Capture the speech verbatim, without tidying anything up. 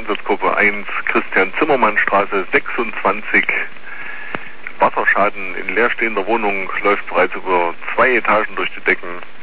Einsatzgruppe eins, Christian-Zimmermann-Straße sechsundzwanzig. Wasserschaden in leerstehender Wohnung, läuft bereits über zwei Etagen durch die Decken.